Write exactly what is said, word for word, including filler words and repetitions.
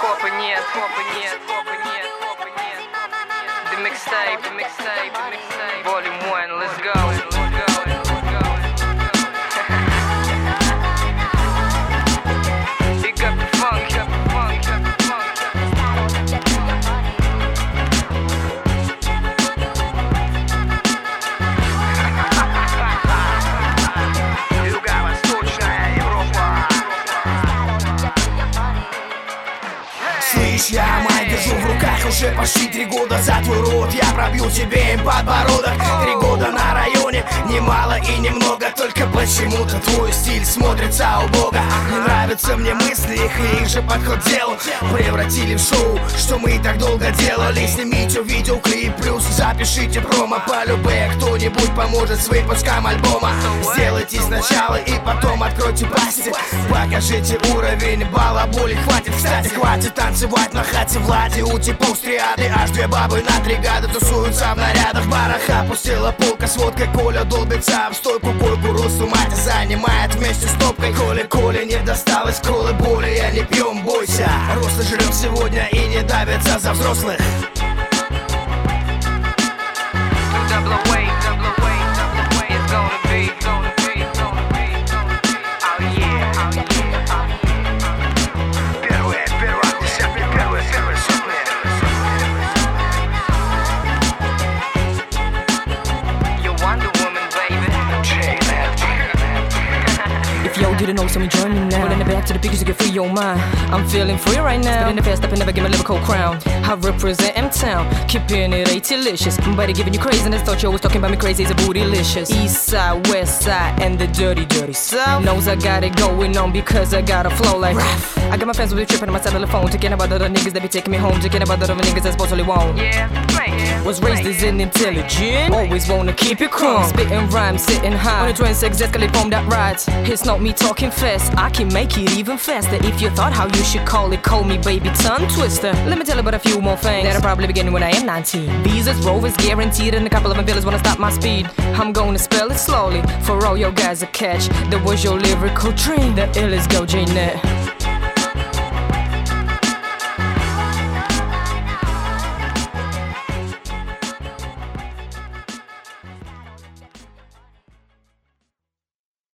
Копа нет, копа нет, копа нет, копа нет. The mixtape, the mixtape, the mixtape. Volume one, let's go, let's go, let's go. Pick up the funk, pick up the funk, pick up the funk. Слышь, я майк держу в руках уже почти три года за твой рот. Я пробью тебе им подбородок. Три года на районе, немало и немного. Только почему-то твой стиль смотрится убого. Не нравятся мне мысли их и их же подход к делу превратили в шоу, что мы так долго делали. Снимите видеоклип, плюс запишите промо по любе. Кто-нибудь поможет с выпуском альбома. Сделайте сначала и потом откройте пасти. Покажите уровень балаболи. Хватит, кстати, хватит танцевать на хате Влади. У типов с триады аж две бабы на три гада тусуются в нарядах. В барах опустила полка с водкой. Коля долбится в стойку, койку русу мать занимает вместе с топкой. Коля, Коля не досталось колы боли. Я не пьем, бойся. Рослый жрем сегодня и не давится за взрослых. Double away, double away, double away. It's gonna be, gonna be, gonna be, gonna be. Oh yeah, oh yeah, oh yeah. Первое, первое, десятое, первое, первое, сотое. You're Wonder Woman, baby. If yo didn't know, so join me now. Pulling it back to the because you can free your mind. I'm feeling free right now. Spinning the fast up and never give my lyrical crown. I represent M-Town, keeping it A-delicious. Somebody giving you craziness, thought you was talking about me crazy as a bootylicious. East side, west side, and the dirty, dirty south. Knows I got it going on because I got a flow like Raph. I got my fans with tripping on my cellular phone, talking about other niggas that be taking me home, talking about other niggas that supposedly won't. Yeah, man. Was raised as an intelligent, always wanna keep it calm. Spitting rhymes, sitting high. On the train, sex escalate from that rides. It's not me talking fast, I can make it even faster. If you thought how you should call it, call me baby tongue twister. Let me tell you about a few more things that'll probably begin when I am nineteen. Visas, rovers, guaranteed, and a couple of my villas wanna stop my speed. I'm gonna spell it slowly for all your guys to catch. That was your lyrical dream. The illest go J-Net.